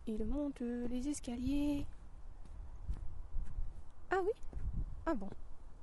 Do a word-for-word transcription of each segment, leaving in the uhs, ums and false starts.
Il monte les escaliers. Ah oui? Ah bon.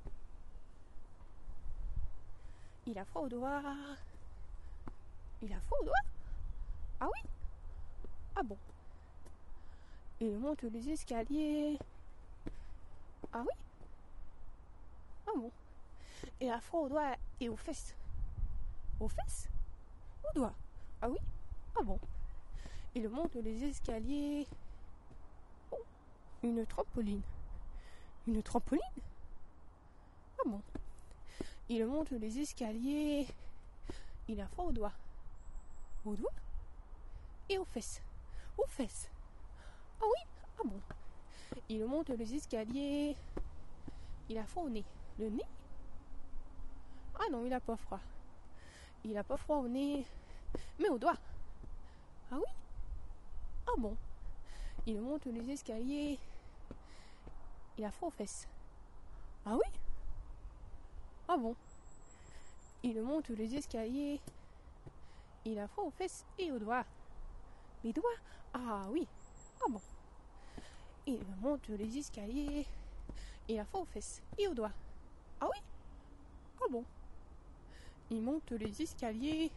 Il a froid aux doigts. Il a froid aux doigts? Ah oui? Ah bon. Il monte les escaliers. Ah oui? Ah bon. Il a froid aux doigts et aux fesses. Aux fesses? Aux doigts? Ah oui? Ah bon. Il monte les escaliers. Oh, une trampoline. Une trampoline? Ah bon. Il monte les escaliers. Il a froid aux doigts. Aux doigts? Et aux fesses. Aux fesses. Ah oui? Ah bon. Il monte les escaliers. Il a froid au nez. Le nez? Ah non, il a pas froid. Il a pas froid au nez. Mais aux doigts. Ah oui? Ah bon. Il monte les escaliers. Il a froid aux fesses. Ah oui? Ah bon. Il monte les escaliers. Il a froid aux fesses et aux doigts. Les doigts? Ah oui. Ah bon. Il monte les escaliers. Il a froid aux fesses et aux doigts. Ah oui? Ah bon. Il monte les escaliers.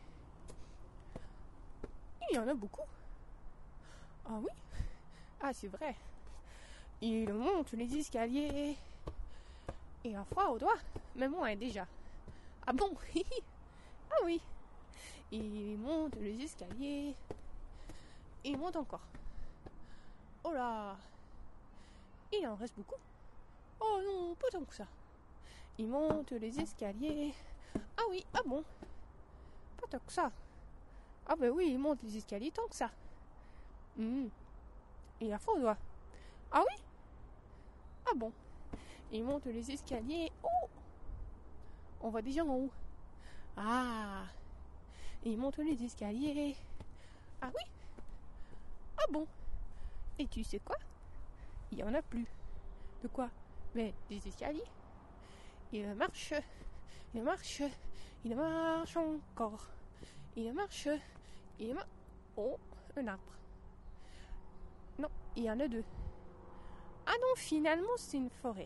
Il y en a beaucoup. Ah oui? Ah c'est vrai. Il monte les escaliers. Il a froid aux doigts. Même moi déjà. Ah bon? Ah oui. Il monte les escaliers. Il monte encore. Oh là. Il en reste beaucoup. Oh non, pas tant que ça. Il monte les escaliers. Ah oui, ah bon. Pas tant que ça. Ah ben oui, il monte les escaliers tant que ça. Mmh. Il a froid aux doigts. Ah oui? Ah bon. Il monte les escaliers. Oh! On voit des gens en haut. Ah! Il monte les escaliers. Ah oui? Ah bon. Et tu sais quoi? Il n'y en a plus. De quoi? Mais des escaliers. Il marche. Il marche. Il marche encore. Il marche. Il marche. Oh, un arbre. Non, il y en a deux. Ah non, finalement, c'est une forêt.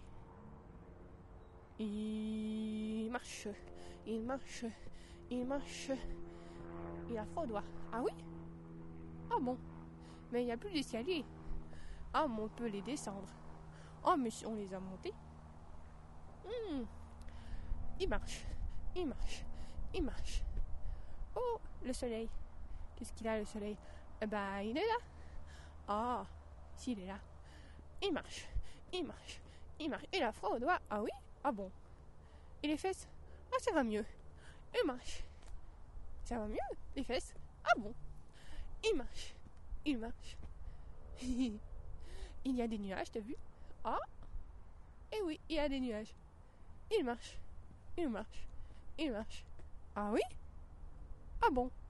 Il marche. Il marche. Il marche. Il a froid aux doigts. Ah oui? Ah bon. Mais il n'y a plus d'escalier. Ah, mais on peut les descendre. Oh, mais on les a montés. Mmh. Il marche. Il marche. Il marche. Oh, le soleil. Qu'est-ce qu'il a, le soleil? Eh ben, il est là. Ah, s'il est là. Il marche. Il marche. Il marche. Il a froid aux doigts. Ah oui? Ah bon. Et les fesses? Ah, ça va mieux. Il marche. Ça va mieux, les fesses? Ah bon. Il marche. Il marche. Il y a des nuages, t'as vu? Ah. Eh oui, il y a des nuages. Il marche. Il marche. Il marche. Ah oui? Ah bon.